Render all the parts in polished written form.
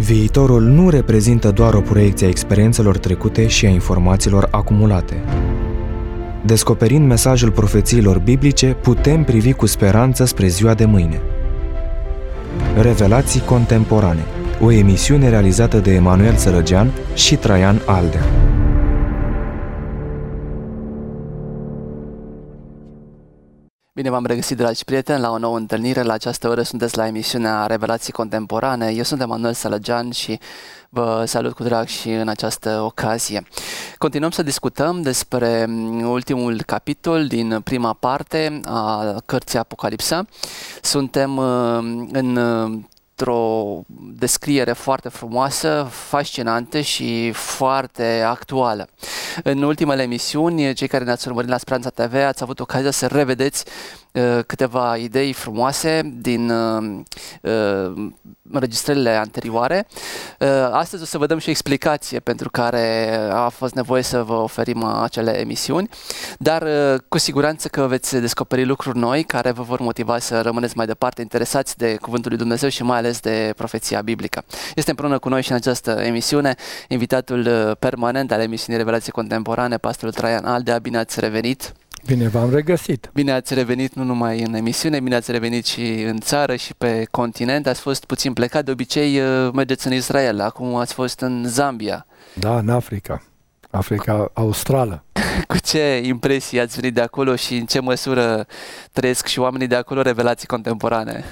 Viitorul nu reprezintă doar o proiecție a experiențelor trecute și a informațiilor acumulate. Descoperind mesajul profețiilor biblice, putem privi cu speranță spre ziua de mâine. Revelații contemporane, o emisiune realizată de Emanuel Sărăgean și Traian Aldea. Bine v-am regăsit, dragi prieteni, la o nouă întâlnire. La această oră sunteți la emisiunea Revelații Contemporane. Eu sunt Emanuel Sărăgean și vă salut cu drag și în această ocazie. Continuăm să discutăm despre ultimul capitol din prima parte a cărții Apocalipsa. Suntem într-o descriere foarte frumoasă, fascinantă și foarte actuală. În ultimele emisiuni, cei care ne-ați urmărit la Speranța TV, ați avut ocazia să revedeți câteva idei frumoase din înregistrările anterioare. Astăzi o să vă dăm și o explicație pentru care a fost nevoie să vă oferim acele emisiuni, dar cu siguranță că veți descoperi lucruri noi care vă vor motiva să rămâneți mai departe interesați de Cuvântul lui Dumnezeu și mai ales de profeția biblică. Este împreună cu noi și în această emisiune invitatul permanent al emisiunii Revelații Contemporane, pastorul Traian Aldea. Bine ați revenit! Bine v-am regăsit! Bine ați revenit nu numai în emisiune, bine ați revenit și în țară și pe continent. Ați fost puțin plecat, de obicei mergeți în Israel, acum ați fost în Zambia. Da, în Africa Australă. Cu ce impresii ați venit de acolo și în ce măsură trăiesc și oamenii de acolo revelații contemporane?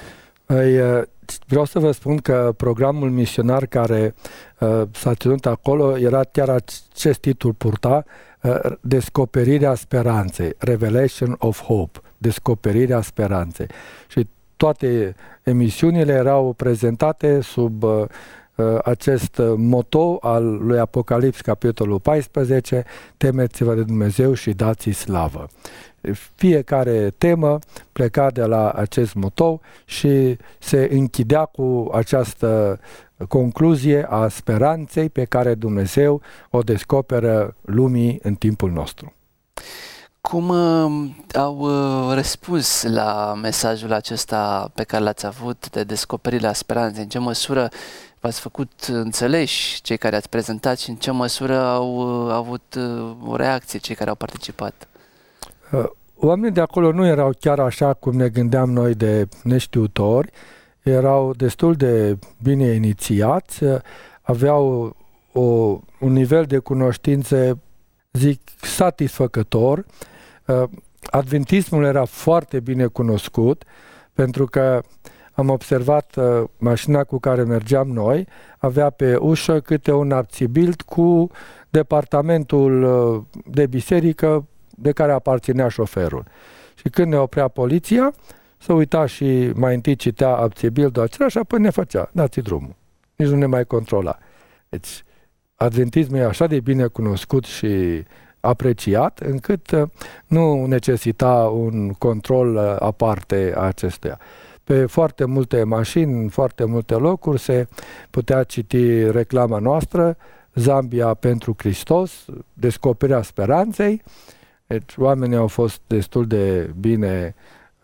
Vreau să vă spun că programul misionar care s-a ținut acolo era chiar acest titlu purta, Descoperirea speranței, Revelation of Hope, Descoperirea speranței. Și toate emisiunile erau prezentate sub acest moto al lui Apocalips, capitolul 14, temeți-vă de Dumnezeu și dați-i slavă. Fiecare temă pleca de la acest moto și se închidea cu această concluzie a speranței pe care Dumnezeu o descoperă lumii în timpul nostru. Cum au răspuns la mesajul acesta pe care l-ați avut de descoperirea speranței? În ce măsură v-ați făcut înțeleși cei care ați prezentat și în ce măsură au avut o reacție cei care au participat? Oamenii de acolo nu erau chiar așa cum ne gândeam noi de neștiutori, erau destul de bine inițiați, aveau un nivel de cunoștințe, zic, satisfăcător. Adventismul era foarte bine cunoscut, pentru că am observat mașina cu care mergeam noi, avea pe ușă câte un abțibild cu departamentul de biserică de care aparținea șoferul. Și când ne oprea poliția, să uita și mai întâi citea abțibildul acela și apoi ne făcea, dați drumul. Nici nu ne mai controla. Deci, adventismul e așa de bine cunoscut și apreciat, încât nu necesita un control aparte a acestuia. Pe foarte multe mașini, în foarte multe locuri, se putea citi reclama noastră, Zambia pentru Hristos, descoperirea speranței. Deci, oamenii au fost destul de bine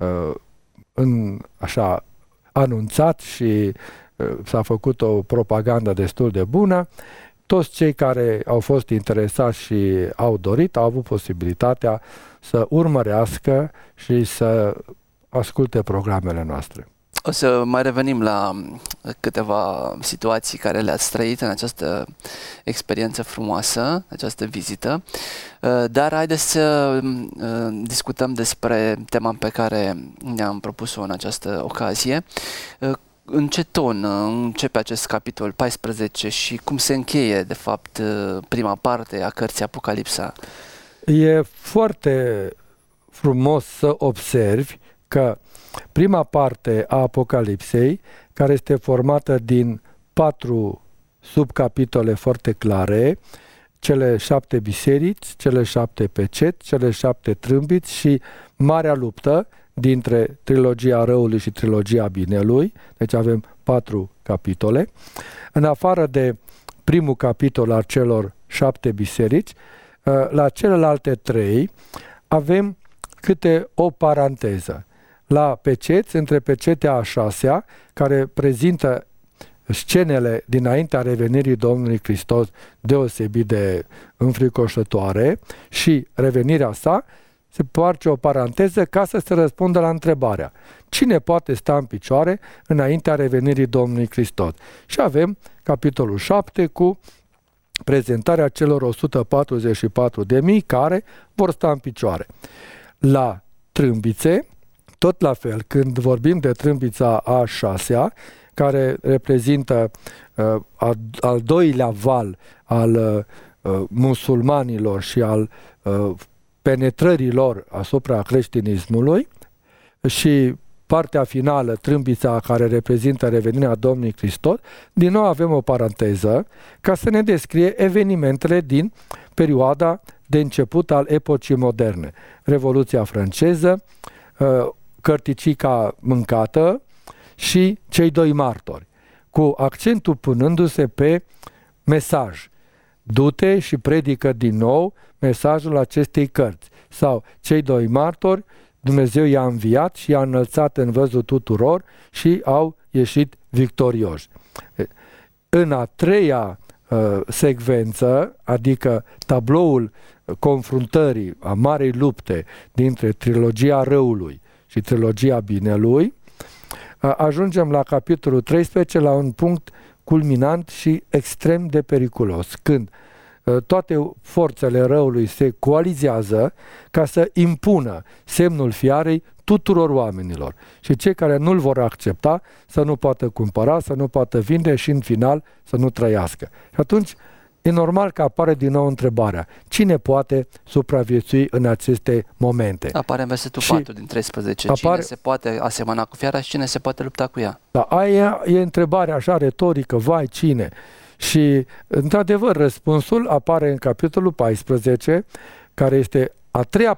anunțat și s-a făcut o propagandă destul de bună. Toți cei care au fost interesați și au dorit, au avut posibilitatea să urmărească și să asculte programele noastre. O să mai revenim la câteva situații care le-ați trăit în această experiență frumoasă, această vizită, dar haideți să discutăm despre tema pe care ne-am propus-o în această ocazie. În ce ton începe acest capitol 14 și cum se încheie, de fapt, prima parte a cărții Apocalipsa? E foarte frumos să observi că prima parte a Apocalipsei, care este formată din 4 subcapitole foarte clare, cele 7 biserici, cele 7 peceți, cele 7 trâmbiți și marea luptă dintre trilogia răului și trilogia binelui, deci avem 4 capitole. În afară de primul capitol al celor 7 biserici, la celelalte 3 avem câte o paranteză. La peceți, între pecetea a 6-a, care prezintă scenele dinaintea revenirii Domnului Hristos deosebit de înfricoșătoare și revenirea sa, se face o paranteză ca să se răspundă la întrebarea: cine poate sta în picioare înaintea revenirii Domnului Hristos? Și avem capitolul 7 cu prezentarea celor 144.000 care vor sta în picioare. La trâmbițe, tot la fel, când vorbim de trâmbița a 6-a, care reprezintă al doilea val al musulmanilor și al penetrării lor asupra creștinismului, și partea finală, trâmbița care reprezintă revenirea Domnului Hristos, din nou avem o paranteză ca să ne descrie evenimentele din perioada de început al epocii moderne. Revoluția franceză, cărticica mâncată și cei doi martori, cu accentul punându-se pe mesaj. Du-te și predică din nou mesajul acestei cărți. Sau cei doi martori, Dumnezeu i-a înviat și i-a înălțat în văzul tuturor și au ieșit victorioși. În a treia secvență, adică tabloul confruntării, a marei lupte dintre trilogia răului și trilogia binelui, ajungem la capitolul 13, la un punct culminant și extrem de periculos, când toate forțele răului se coalizează ca să impună semnul fiarei tuturor oamenilor. Și cei care nu-l vor accepta să nu poată cumpăra, să nu poată vinde și în final să nu trăiască. Și atunci e normal că apare din nou întrebarea: cine poate supraviețui în aceste momente? Apare în versetul 4 din 13. Cine se poate asemăna cu fiara și cine se poate lupta cu ea? Da, aia e întrebarea așa retorică: vai, cine? Și, într-adevăr, răspunsul apare în capitolul 14, care este a treia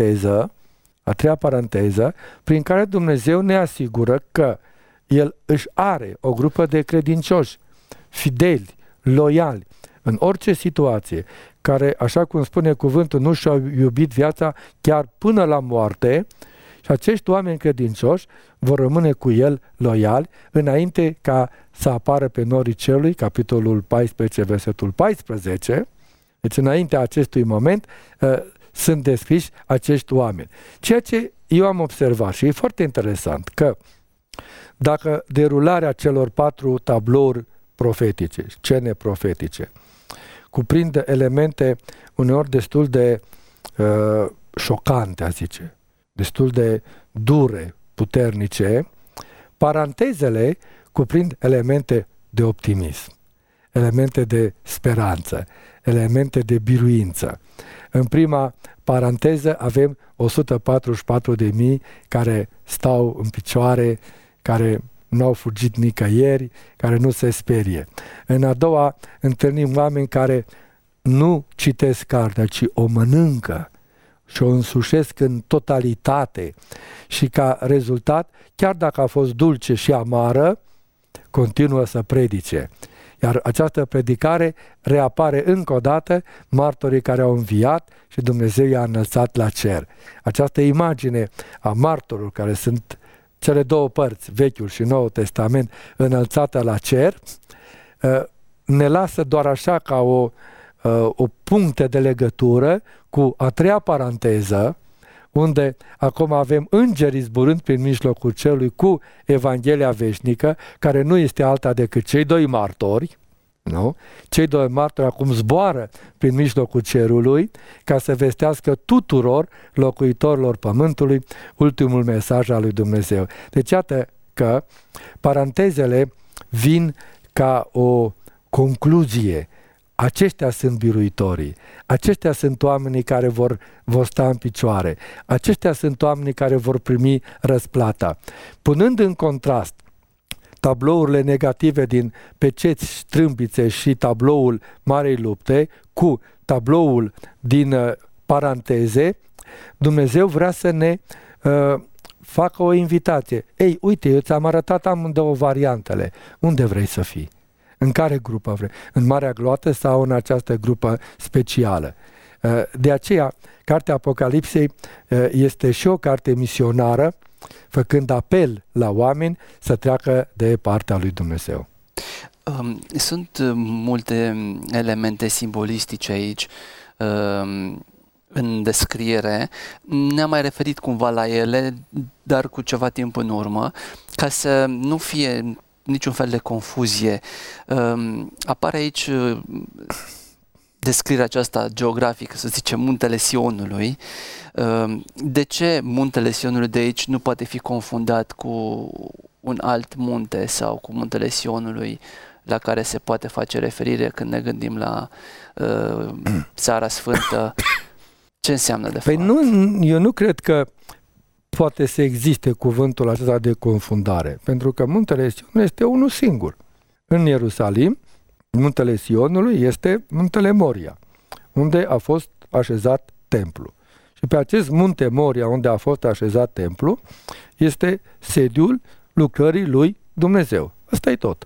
paranteză, prin care Dumnezeu ne asigură că El își are o grupă de credincioși, fideli, loiali, în orice situație, care, așa cum spune cuvântul, nu și-au iubit viața chiar până la moarte, și acești oameni credincioși vor rămâne cu El loiali înainte ca să apară pe norii cerului, capitolul 14, versetul 14. Deci înaintea acestui moment sunt descriși acești oameni. Ceea ce eu am observat și e foarte interesant, că dacă derularea celor 4 tablouri profetice, scene profetice, cuprinde elemente uneori destul de șocante, a zice, destul de dure, puternice, parantezele cuprind elemente de optimism, elemente de speranță, elemente de biruință. În prima paranteză avem 144.000 care stau în picioare, care nu au fugit nicăieri, care nu se sperie. În a doua întâlnim oameni care nu citesc cartea, ci o mănâncă și o însușesc în totalitate și ca rezultat, chiar dacă a fost dulce și amară, continuă să predice. Iar această predicare reapare încă o dată, martorii care au înviat și Dumnezeu i-a înălțat la cer. Această imagine a martorilor, care sunt cele două părți, Vechiul și Noul Testament, înălțată la cer, ne lasă doar așa ca o puncte de legătură cu a treia paranteză, unde acum avem îngerii zburând prin mijlocul cerului cu Evanghelia veșnică, care nu este alta decât cei doi martori, nu? Cei doi martori acum zboară prin mijlocul cerului ca să vestească tuturor locuitorilor pământului ultimul mesaj al lui Dumnezeu. Deci iată că parantezele vin ca o concluzie. Aceștia sunt biruitorii, aceștia sunt oamenii care vor sta în picioare, aceștia sunt oamenii care vor primi răsplata. Punând în contrast tablourile negative din peceți, trâmbițe și tabloul Marei Lupte cu tabloul din paranteze, Dumnezeu vrea să ne facă o invitație. Ei, uite, eu ți-am arătat amândouă variantele. Unde vrei să fii? În care grupă vrei? În Marea Gloată sau în această grupă specială? De aceea, Cartea Apocalipsei este și o carte misionară, făcând apel la oameni să treacă de partea lui Dumnezeu. Sunt multe elemente simbolistice aici în descriere. Ne-am mai referit cumva la ele, dar cu ceva timp în urmă, ca să nu fie niciun fel de confuzie. Apare aici descrierea aceasta geografică, să zicem, Muntele Sionului. De ce Muntele Sionului de aici nu poate fi confundat cu un alt munte sau cu Muntele Sionului la care se poate face referire când ne gândim la Țara Sfântă? Ce înseamnă de fapt? Eu nu cred că poate să existe cuvântul acesta de confundare, pentru că Muntele Sionului este unul singur. În Ierusalim, Muntele Sionului este Muntele Moria, unde a fost așezat templu. Și pe acest munte Moria, unde a fost așezat templu, este sediul lucrării lui Dumnezeu. Asta e tot.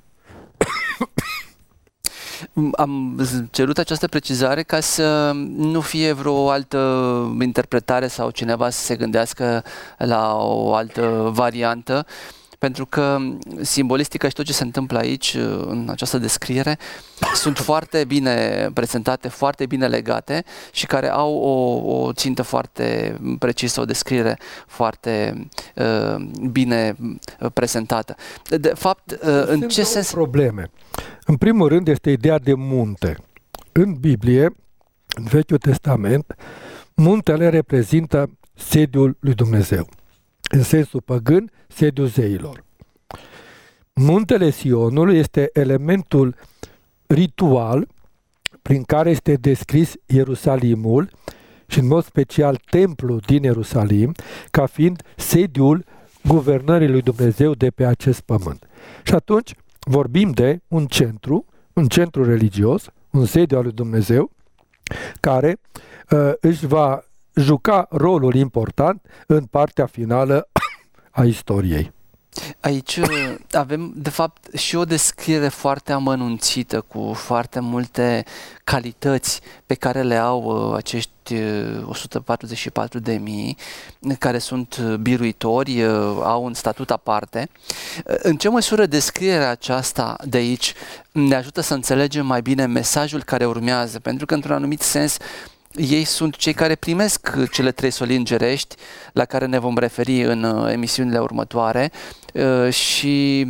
Am cerut această precizare ca să nu fie vreo altă interpretare sau cineva să se gândească la o altă variantă, pentru că simbolistica și tot ce se întâmplă aici, în această descriere, sunt foarte bine prezentate, foarte bine legate și care au o țintă foarte precisă, o descriere foarte bine prezentată. De fapt, în ce sens... probleme. În primul rând este ideea de munte. În Biblie, în Vechiul Testament, muntele reprezintă sediul lui Dumnezeu. În sensul păgân, sediul zeilor. Muntele Sionului este elementul ritual prin care este descris Ierusalimul și în mod special templul din Ierusalim ca fiind sediul guvernării lui Dumnezeu de pe acest pământ. Și atunci vorbim de un centru religios, un sediu al lui Dumnezeu care își va juca rolul important în partea finală a istoriei. Aici avem, de fapt, și o descriere foarte amănunțită, cu foarte multe calități pe care le au acești 144.000, care sunt biruitori, au un statut aparte. În ce măsură descrierea aceasta de aici ne ajută să înțelegem mai bine mesajul care urmează? Pentru că, într-un anumit sens, ei sunt cei care primesc cele 3 soli îngerești, la care ne vom referi în emisiunile următoare, și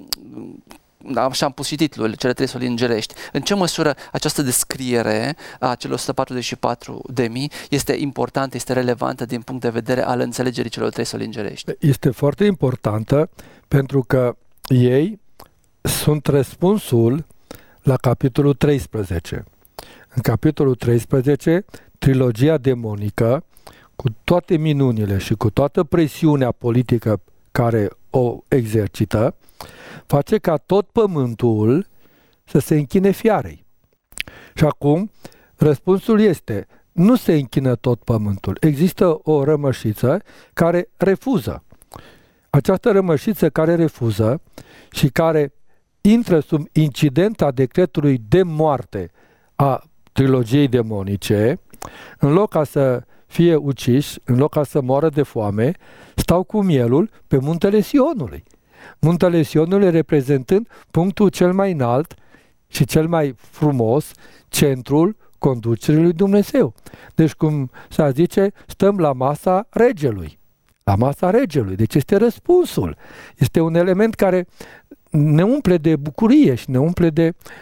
așa am pus și titlul, cele 3 soli îngerești. În ce măsură această descriere a celor 144.000 este importantă, este relevantă din punct de vedere al înțelegerii celor 3 soli îngerești? Este foarte importantă pentru că ei sunt răspunsul la capitolul 13. În capitolul 13, trilogia demonică, cu toate minunile și cu toată presiunea politică care o exercită, face ca tot pământul să se închine fiarei. Și acum, răspunsul este, nu se închină tot pământul. Există o rămășiță care refuză. Această rămășiță care refuză și care intră sub incidenta decretului de moarte a trilogiei demonice, în loc ca să fie uciși, în loc ca să moară de foame, stau cu mielul pe Muntele Sionului. Muntele Sionului reprezentând punctul cel mai înalt și cel mai frumos, centrul conducerii lui Dumnezeu. Deci, cum s-a zice, stăm la masa regelui. La masa regelui. Deci este răspunsul. Este un element care ne umple de bucurie și ne umple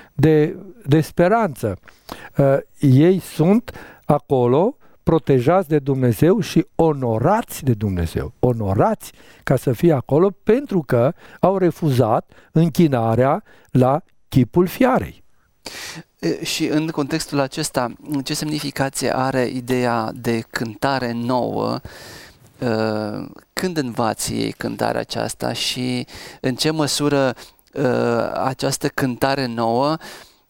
de speranță. Ei sunt acolo protejați de Dumnezeu și onorați de Dumnezeu. Onorați ca să fie acolo pentru că au refuzat închinarea la chipul fiarei. Și în contextul acesta, ce semnificație are ideea de cântare nouă? Când învați ei cântarea aceasta și în ce măsură această cântare nouă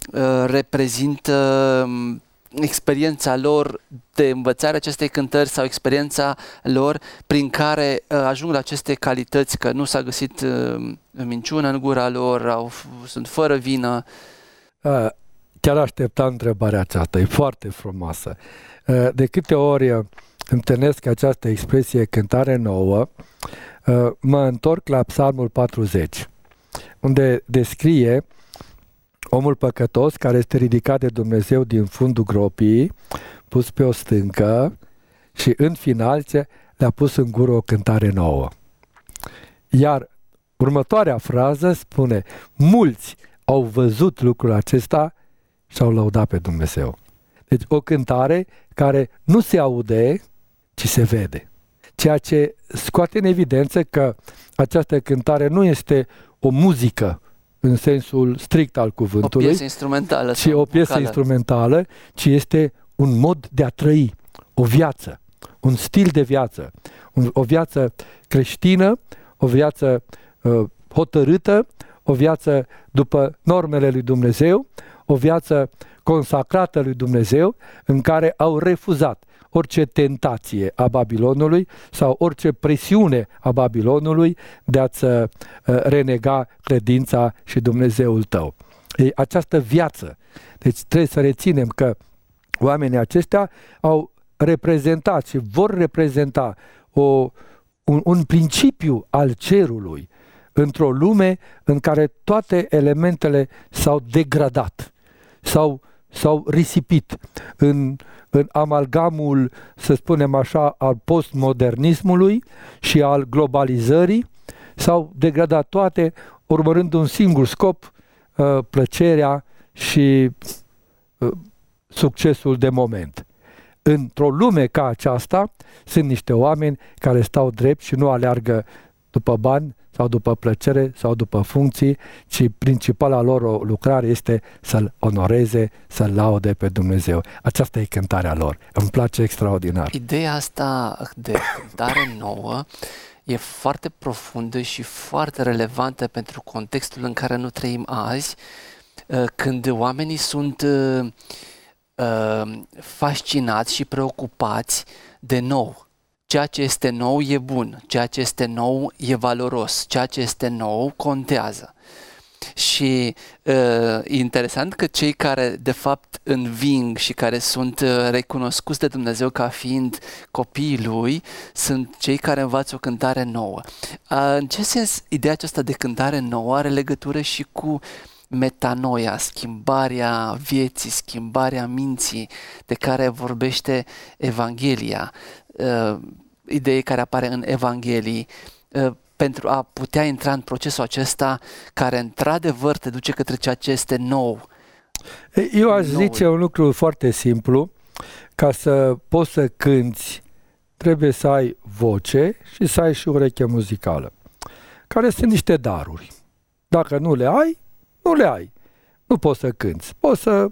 reprezintă experiența lor de învățare acestei cântări sau experiența lor prin care ajung la aceste calități, că nu s-a găsit minciună în gura lor, sunt fără vină? Chiar așteptam întrebarea aceasta, e foarte frumoasă. De câte ori întâlnesc această expresie cântare nouă, mă întorc la Psalmul 40, unde descrie omul păcătos care este ridicat de Dumnezeu din fundul gropii, pus pe o stâncă și în final le-a pus în gură o cântare nouă. Iar următoarea frază spune: mulți au văzut lucrul acesta și au lăudat pe Dumnezeu. Deci o cântare care nu se aude, ci se vede. Ceea ce scoate în evidență că această cântare nu este o muzică în sensul strict al cuvântului, o piesă instrumentală, ci o piesă instrumentală, ci este un mod de a trăi, o viață, un stil de viață, o viață creștină, o viață hotărâtă, o viață după normele lui Dumnezeu, o viață consacrată lui Dumnezeu, în care au refuzat orice tentație a Babilonului sau orice presiune a Babilonului de a-ți renega credința și Dumnezeul tău. E această viață. Deci trebuie să reținem că oamenii aceștia au reprezentat și vor reprezenta un principiu al cerului într-o lume în care toate elementele s-au degradat, s-au risipit în amalgamul, să spunem așa, al postmodernismului și al globalizării, s-au degradat toate urmărând un singur scop, plăcerea și succesul de moment. Într-o lume ca aceasta sunt niște oameni care stau drept și nu aleargă după bani sau după plăcere sau după funcții, ci principala lor lucrare este să-L onoreze, să-L laude pe Dumnezeu. Aceasta e cântarea lor. Îmi place extraordinar. Ideea asta de cântare nouă e foarte profundă și foarte relevantă pentru contextul în care nu trăim azi, când oamenii sunt fascinați și preocupați de nou. Ceea ce este nou e bun, ceea ce este nou e valoros, ceea ce este nou contează. Și e interesant că cei care de fapt înving și care sunt recunoscuți de Dumnezeu ca fiind copiii Lui, sunt cei care învață o cântare nouă. În ce sens ideea aceasta de cântare nouă are legătură și cu metanoia, schimbarea vieții, schimbarea minții de care vorbește Evanghelia, idee care apare în Evanghelii, pentru a putea intra în procesul acesta care într-adevăr te duce către ceea ce este nou. Eu aș zice un lucru foarte simplu: ca să poți să cânți, trebuie să ai voce și să ai și ureche muzicală, care sunt niște daruri. Dacă nu le ai, nu le ai. Nu poți să cânți. Poți să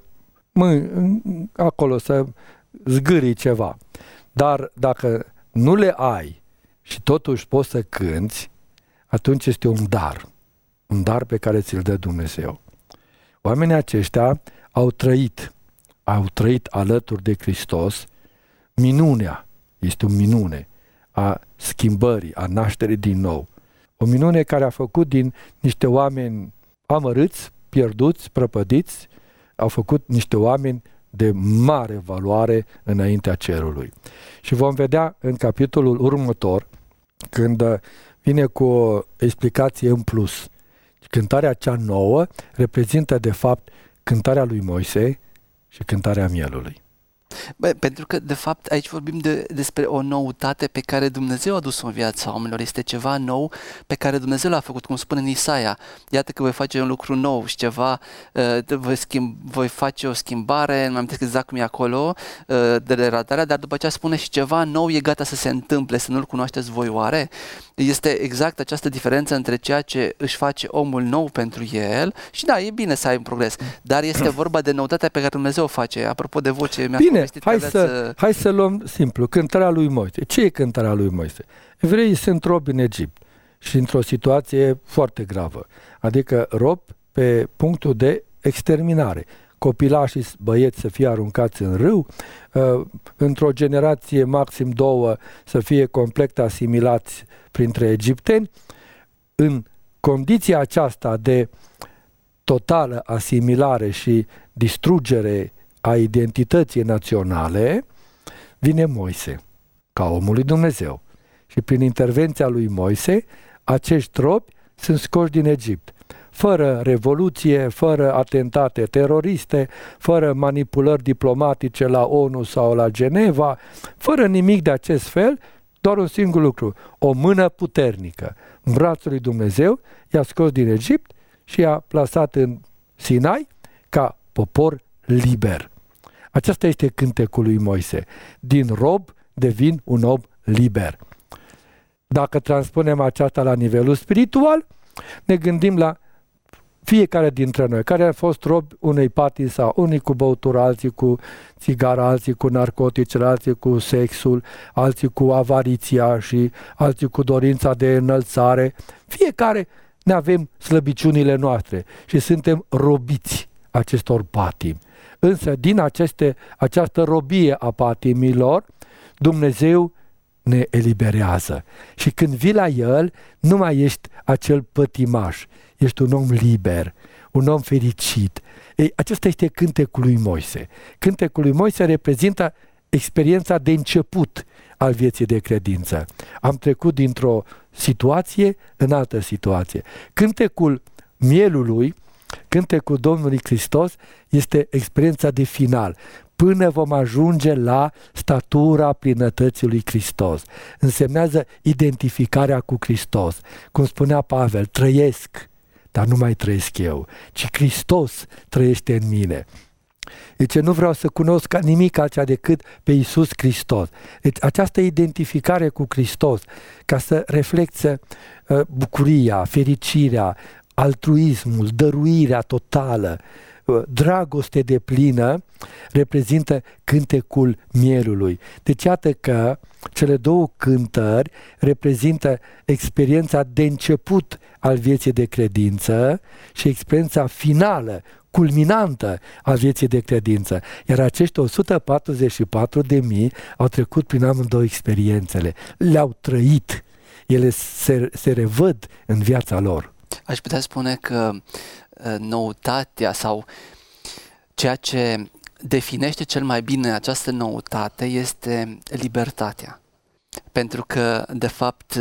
acolo să zgârii ceva. Dar dacă nu le ai și totuși poți să cânți, atunci este un dar. Un dar pe care ți-l dă Dumnezeu. Oamenii aceștia au trăit alături de Hristos minunea. Este o minune a schimbării, a nașterii din nou. O minune care a făcut din niște oameni amărâți, pierduți, prăpădiți, au făcut niște oameni de mare valoare înaintea cerului. Și vom vedea în capitolul următor, când vine cu o explicație în plus. Cântarea cea nouă reprezintă de fapt cântarea lui Moise și cântarea mielului. Pentru că, de fapt, aici vorbim despre o noutate pe care Dumnezeu a adus-o în viața oamenilor. Este ceva nou pe care Dumnezeu l-a făcut, cum spune în Isaia. Iată că voi face un lucru nou și ceva, voi face o schimbare, nu mai amintesc exact cum e acolo, de relatarea, dar după aceea spune și ceva nou e gata să se întâmple, să nu-l cunoașteți voi oare? Este exact această diferență între ceea ce își face omul nou pentru el și da, e bine să ai un progres, dar este vorba de noutatea pe care Dumnezeu o face. Apropo de voce, bine, hai să luăm simplu, cântarea lui Moise. Ce e cântarea lui Moise? Evreii sunt robi în Egipt și într-o situație foarte gravă, adică robi pe punctul de exterminare. Copilașii băieți să fie aruncați în râu, într-o generație maxim 2 să fie complet asimilați printre egipteni. În condiția aceasta de totală asimilare și distrugere a identității naționale, vine Moise, ca omul lui Dumnezeu. Și prin intervenția lui Moise, acești robi sunt scoși din Egipt. fără revoluție, fără atentate teroriste, fără manipulări diplomatice la ONU sau la Geneva, fără nimic de acest fel, doar un singur lucru, o mână puternică. În brațul lui Dumnezeu i-a scos din Egipt și i-a plasat în Sinai ca popor liber. Acesta este cântecul lui Moise. Din rob devin un om liber. Dacă transpunem aceasta la nivelul spiritual, ne gândim la fiecare dintre noi, care a fost robi unei patii sau unii cu băutură, alții cu țigara, alții cu narcotice, alții cu sexul, alții cu avariția și alții cu dorința de înălțare. Fiecare ne avem slăbiciunile noastre și suntem robiți acestor patimi. Însă din această robie a patimilor, Dumnezeu ne eliberează. Și când vii la El, nu mai ești acel pătimaș, ești un om liber, un om fericit. Ei, acesta este cântecul lui Moise. Cântecul lui Moise reprezintă experiența de început al vieții de credință. Am trecut dintr-o situație în altă situație. Cântecul mielului, cântecul Domnului Hristos este experiența de final, până vom ajunge la statura plinătății lui Hristos. Însemnează identificarea cu Hristos. Cum spunea Pavel, trăiesc, dar nu mai trăiesc eu, ci Hristos trăiește în mine. Deci nu vreau să cunosc nimic altceva decât pe Iisus Hristos. Deci această identificare cu Hristos, ca să reflecte bucuria, fericirea, altruismul, dăruirea totală, dragoste deplină, reprezintă cântecul mielului. Deci iată că cele două cântări reprezintă experiența de început al vieții de credință și experiența finală, culminantă a vieții de credință. Iar acești 144.000 au trecut prin amândouă experiențele, le-au trăit, ele se revăd în viața lor. Aș putea spune că noutatea sau ceea ce definește cel mai bine această noutate este libertatea. Pentru că, de fapt,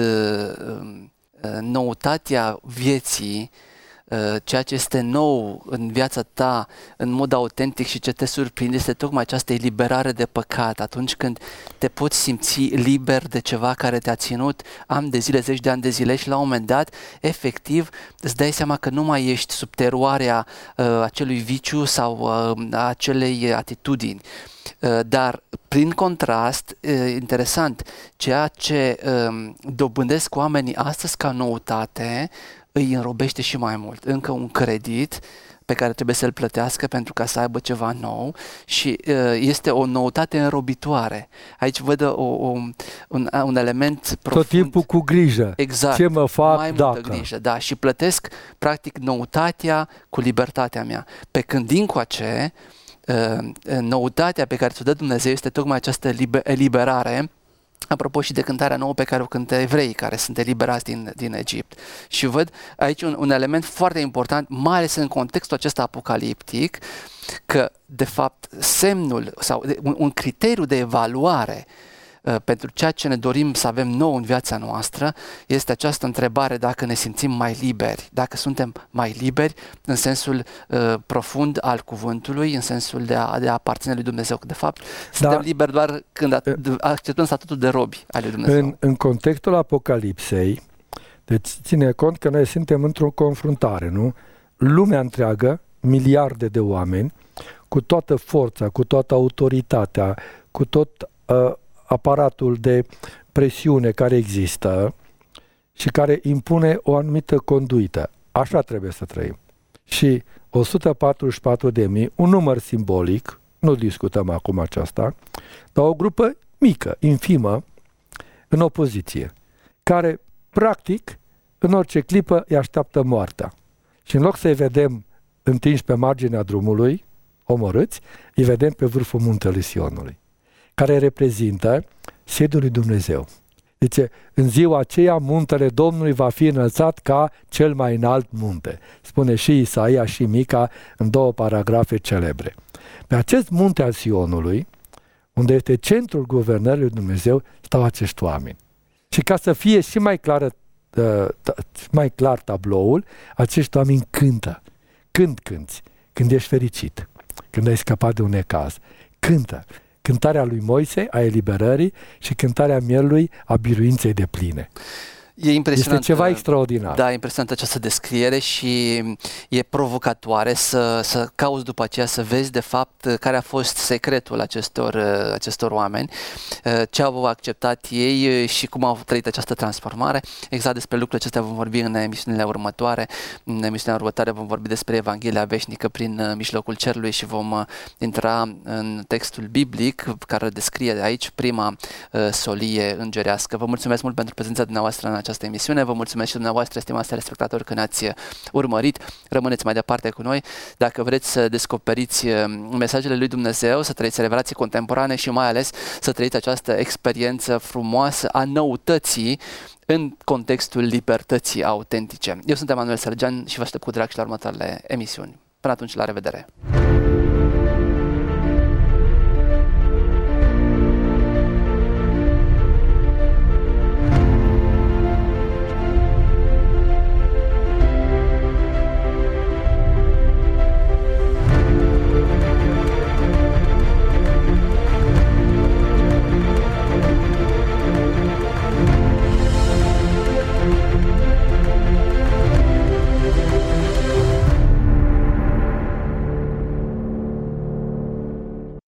noutatea vieții, ceea ce este nou în viața ta, în mod autentic și ce te surprinde, este tocmai această eliberare de păcat. Atunci când te poți simți liber de ceva care te-a ținut ani de zile, zeci de ani de zile și la un moment dat, efectiv, îți dai seama că nu mai ești sub teroarea acelui viciu sau a acelei atitudini. Dar, prin contrast, interesant, ceea ce dobândesc oamenii astăzi ca noutate, îi înrobește și mai mult. Încă un credit pe care trebuie să-l plătească pentru ca să aibă ceva nou și este o noutate înrobitoare. Aici văd un element profund. Tot timpul cu grijă. Exact. Ce mă fac mai dacă. multă grijă, da. Și plătesc practic noutatea cu libertatea mea. Pe când dincoace, noutatea pe care ți-o dă Dumnezeu este tocmai această eliberare. Apropo și de cântarea nouă pe care o cântă evreii care sunt eliberați din Egipt. Și văd aici un element foarte important, mai ales în contextul acesta apocaliptic, că de fapt semnul sau un criteriu de evaluare pentru ceea ce ne dorim să avem nou în viața noastră este această întrebare dacă ne simțim mai liberi, dacă suntem mai liberi în sensul profund al cuvântului, în sensul de a aparține lui Dumnezeu. De fapt, suntem liberi doar când acceptăm statutul de robi al lui Dumnezeu. În contextul Apocalipsei, deci ține cont că noi suntem într-o confruntare, nu? Lumea întreagă, miliarde de oameni, cu toată forța, cu toată autoritatea, cu tot aparatul de presiune care există și care impune o anumită conduită. Așa trebuie să trăim. Și 144.000, un număr simbolic, nu discutăm acum aceasta, dar o grupă mică, infimă, în opoziție, care, practic, în orice clipă îi așteaptă moartea. Și în loc să-i vedem întinși pe marginea drumului, omorâți, îi vedem pe vârful muntelui Sionului, care reprezintă sediul lui Dumnezeu. Deci, în ziua aceea, muntele Domnului va fi înălțat ca cel mai înalt munte. Spune și Isaia și Mica în două paragrafe celebre. Pe acest munte al Sionului, unde este centrul guvernării lui Dumnezeu, stau acești oameni. Și ca să fie și mai clară mai clar tabloul, acești oameni cântă. Când cânți? Când ești fericit, când ai scăpat de un necaz. Cântă. Cântarea lui Moise a eliberării și cântarea mielului a biruinței depline. E impresionant. Este ceva extraordinar. Da, e impresionantă această descriere și e provocatoare să cauți după aceea, să vezi de fapt care a fost secretul acestor oameni, ce au acceptat ei și cum au trăit această transformare. Exact despre lucrurile acestea vom vorbi în emisiunile următoare. În emisiunea următoare vom vorbi despre Evanghelia veșnică prin mijlocul cerului și vom intra în textul biblic care descrie aici prima solie îngerească. Vă mulțumesc mult pentru prezența dumneavoastră în această emisiune. Vă mulțumesc și dumneavoastră, stimați telespectatori, că ne-ați urmărit. Rămâneți mai departe cu noi. Dacă vreți să descoperiți mesajele lui Dumnezeu, să trăiți revelații contemporane și mai ales să trăiți această experiență frumoasă a noutății în contextul libertății autentice. Eu sunt Emanuel Sărgean și vă aștept cu drag și la următoarele emisiuni. Până atunci, la revedere!